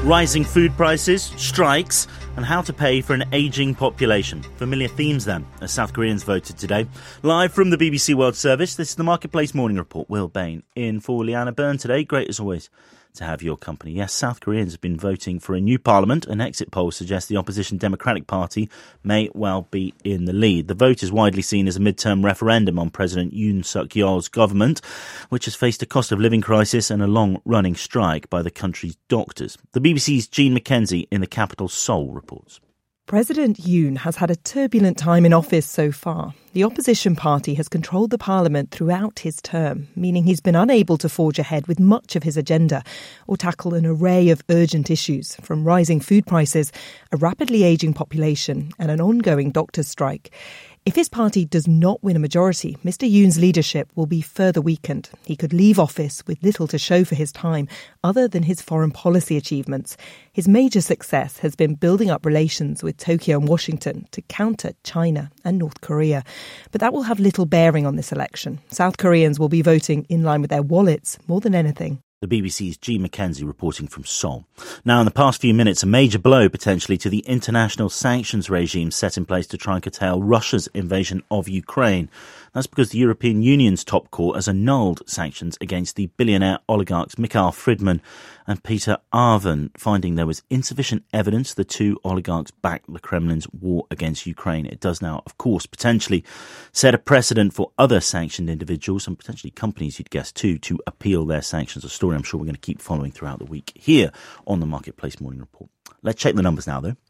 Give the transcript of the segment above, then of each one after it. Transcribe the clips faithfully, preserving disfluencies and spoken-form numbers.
Rising food prices, strikes, and how to pay for an ageing population. Familiar themes then, as South Koreans voted today. Live from the B B C World Service, this is the Marketplace Morning Report. Will Bain in for Leanna Byrne today. Great as always to have your company. Yes, South Koreans have been voting for a new parliament. An exit poll suggests the opposition Democratic Party may well be in the lead. The vote is widely seen as a midterm referendum on President Yoon Suk-yeol's government, which has faced a cost of living crisis and a long-running strike by the country's doctors. The B B C's Jean Mackenzie in the capital Seoul reports. President Yoon has had a turbulent time in office so far. The opposition party has controlled the parliament throughout his term, meaning he's been unable to forge ahead with much of his agenda or tackle an array of urgent issues, from rising food prices, a rapidly ageing population, and an ongoing doctors' strike. If his party does not win a majority, Mister Yoon's leadership will be further weakened. He could leave office with little to show for his time, other than his foreign policy achievements. His major success has been building up relations with Tokyo and Washington to counter China and North Korea. But that will have little bearing on this election. South Koreans will be voting in line with their wallets more than anything. The B B C's Jean Mackenzie reporting from Seoul. Now, in the past few minutes, a major blow potentially to the international sanctions regime set in place to try and curtail Russia's invasion of Ukraine. That's because the European Union's top court has annulled sanctions against the billionaire oligarchs Mikhail Fridman and Peter Arvan, finding there was insufficient evidence the two oligarchs backed the Kremlin's war against Ukraine. It does now, of course, potentially set a precedent for other sanctioned individuals and potentially companies, you'd guess too, to appeal their sanctions. A story I'm sure we're going to keep following throughout the week here on the Marketplace Morning Report. Let's check the numbers now, though.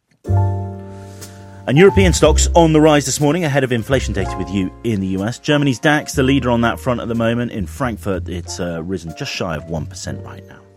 And European stocks on the rise this morning ahead of inflation data with you in the U S. Germany's DAX, the leader on that front at the moment. In Frankfurt, it's uh, risen just shy of one percent right now.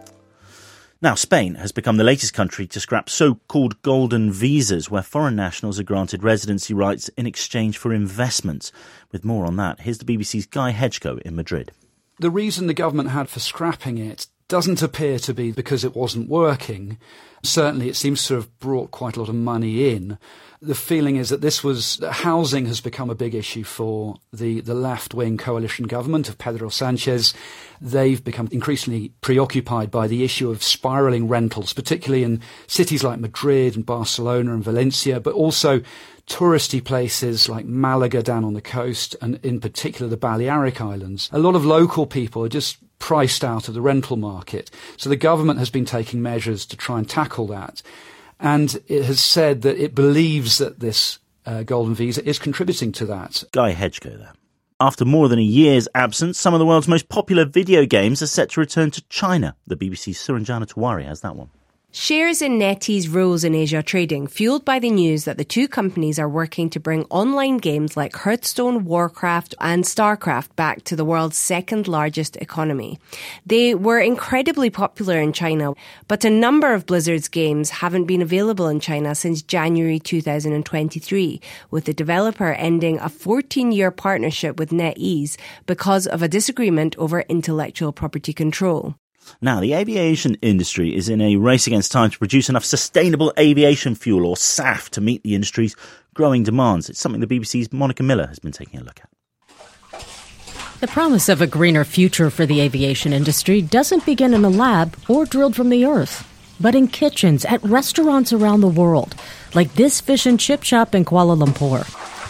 Now, Spain has become the latest country to scrap so-called golden visas, where foreign nationals are granted residency rights in exchange for investments. With more on that, here's the B B C's Guy Hedgecoe in Madrid. The reason the government had for scrapping it doesn't appear to be because it wasn't working. Certainly, it seems to have brought quite a lot of money in. The feeling is that this was, housing has become a big issue for the, the left-wing coalition government of Pedro Sanchez. They've become increasingly preoccupied by the issue of spiralling rentals, particularly in cities like Madrid and Barcelona and Valencia, but also touristy places like Malaga down on the coast, and in particular the Balearic Islands. A lot of local people are just priced out of the rental market. So the government has been taking measures to try and tackle that. And it has said that it believes that this uh, golden visa is contributing to that. Guy Hedgecoe there. After more than a year's absence, some of the world's most popular video games are set to return to China. The B B C's Suranjana Tewari has that one. Shares in NetEase rose in Asia trading, fueled by the news that the two companies are working to bring online games like Hearthstone, Warcraft and StarCraft back to the world's second largest economy. They were incredibly popular in China, but a number of Blizzard's games haven't been available in China since January two thousand twenty-three, with the developer ending a fourteen-year partnership with NetEase because of a disagreement over intellectual property control. Now, the aviation industry is in a race against time to produce enough sustainable aviation fuel, or S A F, to meet the industry's growing demands. It's something the B B C's Monica Miller has been taking a look at. The promise of a greener future for the aviation industry doesn't begin in a lab or drilled from the earth, but in kitchens at restaurants around the world, like this fish and chip shop in Kuala Lumpur.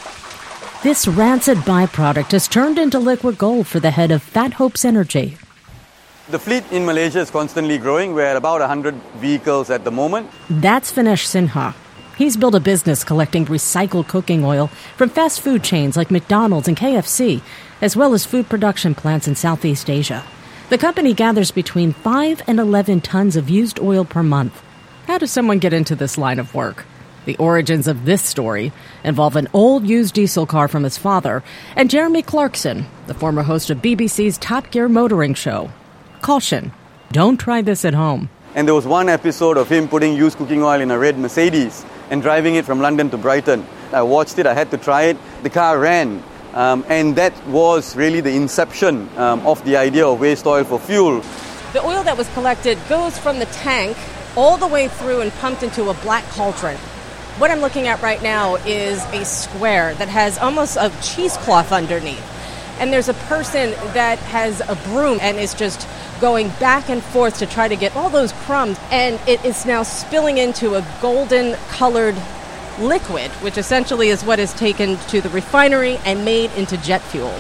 This rancid byproduct has turned into liquid gold for the head of Fat Hopes Energy. The fleet in Malaysia is constantly growing. We're at about one hundred vehicles at the moment. That's Finesh Sinha. He's built a business collecting recycled cooking oil from fast food chains like McDonald's and K F C, as well as food production plants in Southeast Asia. The company gathers between five and eleven tons of used oil per month. How does someone get into this line of work? The origins of this story involve an old used diesel car from his father and Jeremy Clarkson, the former host of B B C's Top Gear motoring show. Caution, don't try this at home. And there was one episode of him putting used cooking oil in a red Mercedes and driving it from London to Brighton. I watched it, I had to try it. The car ran. Um, and that was really the inception um, of the idea of waste oil for fuel. The oil that was collected goes from the tank all the way through and pumped into a black cauldron. What I'm looking at right now is a square that has almost a cheesecloth underneath. And there's a person that has a broom and is just going back and forth to try to get all those crumbs, and it is now spilling into a golden-colored liquid, which essentially is what is taken to the refinery and made into jet fuel.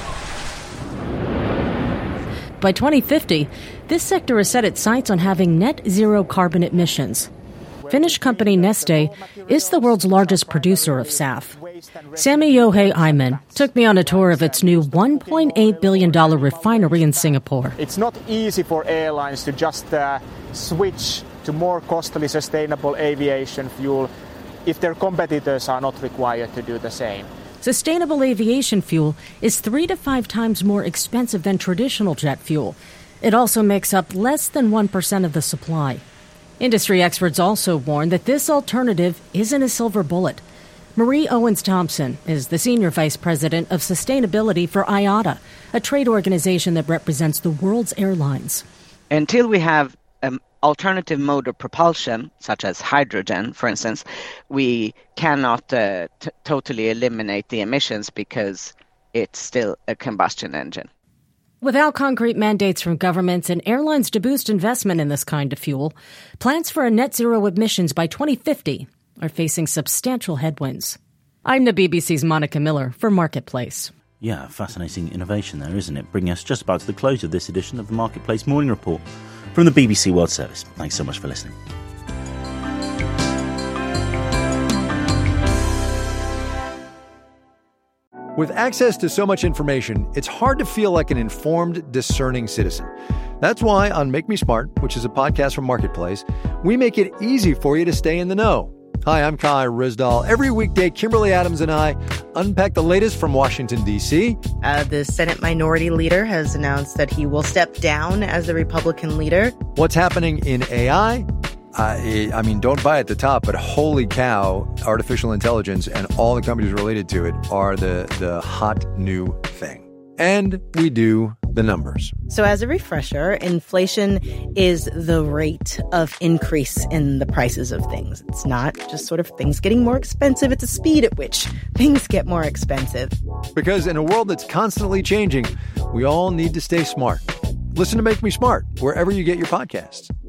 By twenty fifty, this sector has set its sights on having net zero carbon emissions. Finnish company Neste is the world's largest producer of S A F. Sami Johe Aimen took me on a tour of its new one point eight billion dollars refinery in Singapore. It's not easy for airlines to just uh, switch to more costly sustainable aviation fuel if their competitors are not required to do the same. Sustainable aviation fuel is three to five times more expensive than traditional jet fuel. It also makes up less than one percent of the supply. Industry experts also warn that this alternative isn't a silver bullet. Marie Owens-Thompson is the Senior Vice President of Sustainability for I A T A, a trade organization that represents the world's airlines. Until we have an alternative mode of propulsion, such as hydrogen, for instance, we cannot uh, t- totally eliminate the emissions because it's still a combustion engine. Without concrete mandates from governments and airlines to boost investment in this kind of fuel, plans for a net zero emissions by twenty fifty are facing substantial headwinds. I'm the B B C's Monica Miller for Marketplace. Yeah, fascinating innovation there, isn't it? Bringing us just about to the close of this edition of the Marketplace Morning Report from the B B C World Service. Thanks so much for listening. With access to so much information, it's hard to feel like an informed, discerning citizen. That's why on Make Me Smart, which is a podcast from Marketplace, we make it easy for you to stay in the know. Hi, I'm Kai Rizdal. Every weekday, Kimberly Adams and I unpack the latest from Washington, D C. Uh, the Senate Minority Leader has announced that he will step down as the Republican leader. What's happening in A I? Uh, I mean, don't buy at the top, but holy cow, artificial intelligence and all the companies related to it are the, the hot new thing. And we do the numbers. So as a refresher, inflation is the rate of increase in the prices of things. It's not just sort of things getting more expensive. It's the speed at which things get more expensive. Because in a world that's constantly changing, we all need to stay smart. Listen to Make Me Smart wherever you get your podcasts.